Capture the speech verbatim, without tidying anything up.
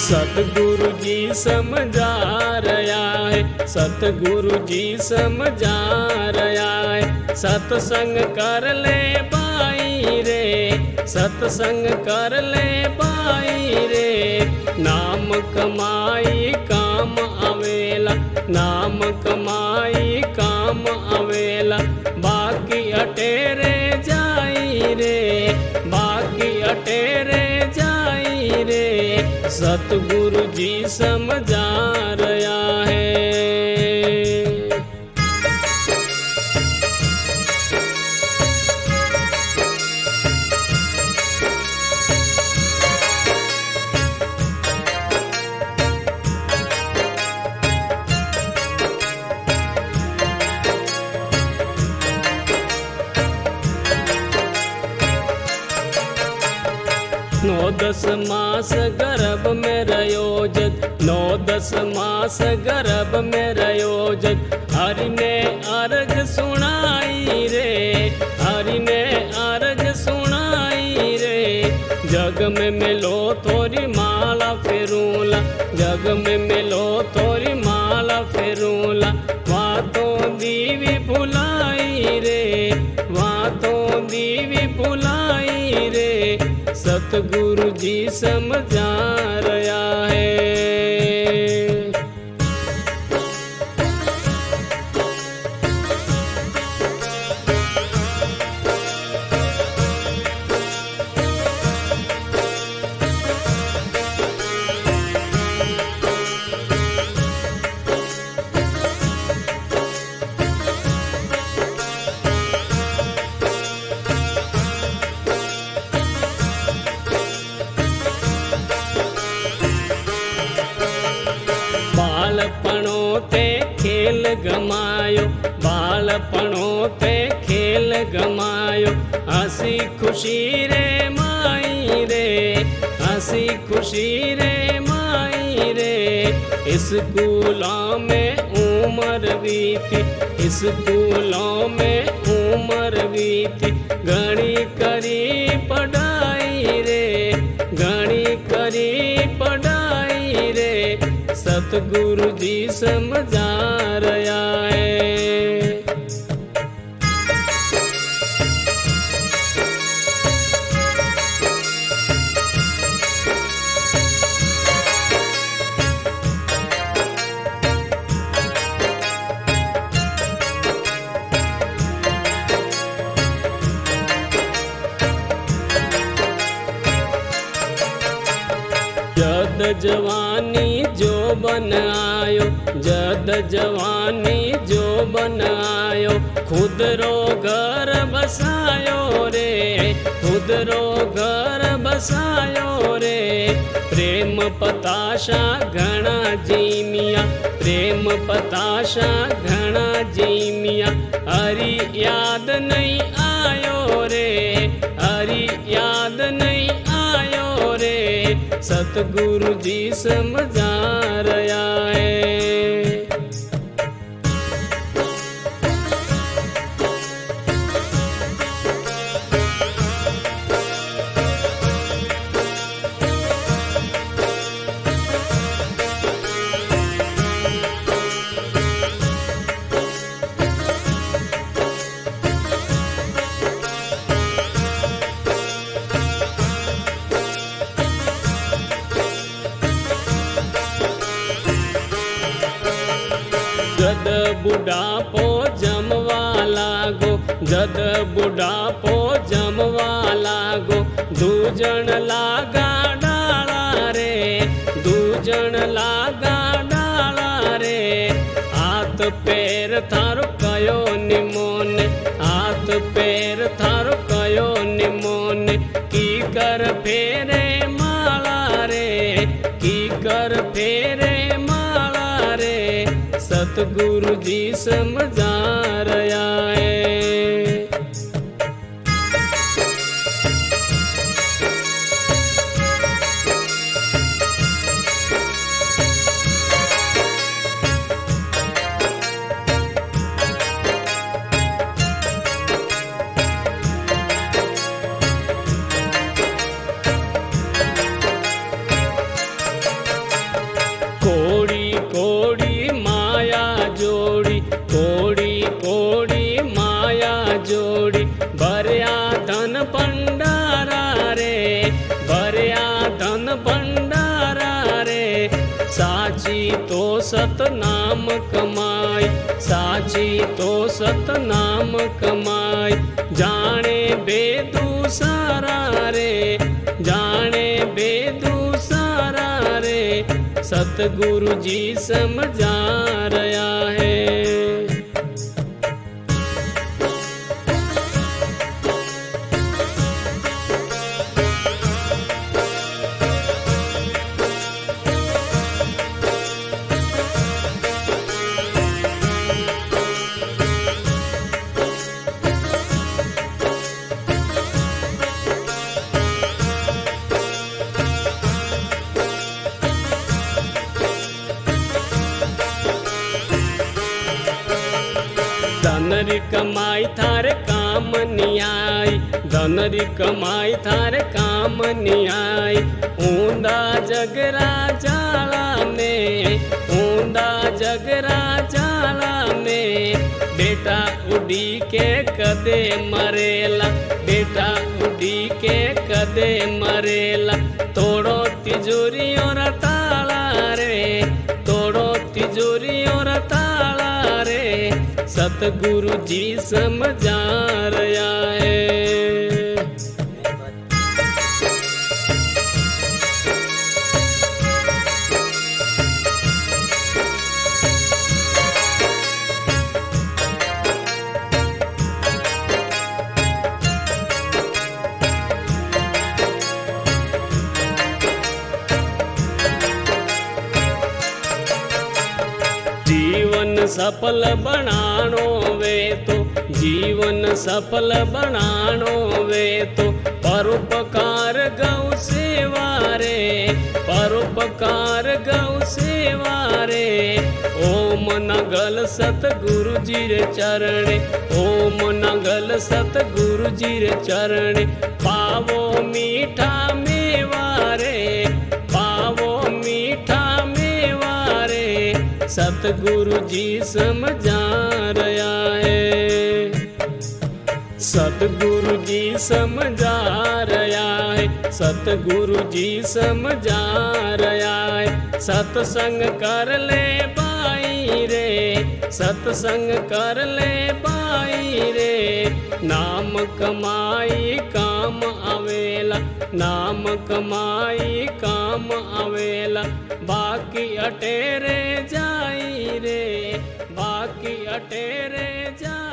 सतगुरु जी समझा रहा है, सतगुरु जी समझा रहा है। सत्संग कर ले भाई रे, सत्संग कर ले भाई रे। नाम कमाई काम आवेला, नाम कमाई काम आवेला। बाकी अटेरे जाई रे, बाकी अटेरे जाई रे। सतगुरु जी समझा रहा है। नौ दस मास गर्भ में रयो जग, नौ दस मास गर्भ में रयो जग। हरि ने अर्घ सुनाई रे, हरि ने अर्घ सुनाई रे। जग में मिलो तोरी माला फेरूला, जग में मिलो तोरी माला फेरूला। वहाँ तो दीवी भुलाई रे, वहाँ तो दीवी भुलाई रे। सतगुरु जी समझा रहा है। बालपणो ते खेल गमायो, बालपणो ते खेल गमायो। हंसी खुशी रे माई रे, हंसी खुशी रे माई रे। स्कूलों में उम्र बीती, स्कूलों में उम्र बीती। घणी करी पढ़ाई रे, घणी करी पढ़ाई रे। सतगुरु जी समझा रहा है। जद जवानी जो बन आयो, जद जवानी जो बन आयो। खुद रो घर बसायो रे, खुद रो घर बसायो रे। प्रेम पताशा घना जीमिया, प्रेम पताशा घना जीमिया। हरि याद नहीं आयो रे, हरि याद नहीं आयो रे। सतगुरु जी समझा रहा है। जद बुढ़ापो जमवा लागो, जद बुढ़ापो जमवा लागो। दूजन लागा डाला रे, दूजन लागा डाला रे। हाथ पैर थारो कयो निमोन, हाथ पैर थारो कयो निमोन। की कर फेरे माला रे, की कर फेरे माला रे। सतगुरु जी समझा रहा है। साची तो सतनाम कमाई, साची तो सतनाम कमाई। जाने बेदू सारा रे, जाने बेदू सारा रे, सतगुरु जी समझा रहा है। धनरी कमाई थारे काम नहीं आई, धनरी कमाई थारे काम नहीं आई। ऊंदा जगरा जाला में, ऊंदा जगरा जाला में, बेटा उड़ी के कदे मरेला, बेटा उड़ी के कदे मरेला। तोड़ो तिजोरी और ताला रे, तोड़ो तिजोरी और ताला रे, सतगुरु जी समझा रहा है। जीवन सफल बनानो वे तो, जीवन सफल बनानो वे तो, परोपकार गौ सेवा रे, परोपकार गौ सेवा रे। ओम नगल सतगुरु जी रे चरणे, ओम नगल सतगुरु जी रे चरणे। पावो मीठा मेवा रे, पावो मीठा मेवा रे, सतगुरु जी समझा रहा है। सतगुरु जी समझा रहा है, सतगुरु जी समझा रहा है। सत्संग कर ले बाई रे, सत्संग कर ले बाई रे, नाम कमाई काम आवेला, नाम कमाई काम आवेला। बाकी अटेरे जाई रे, बाकी अटेरे जाई।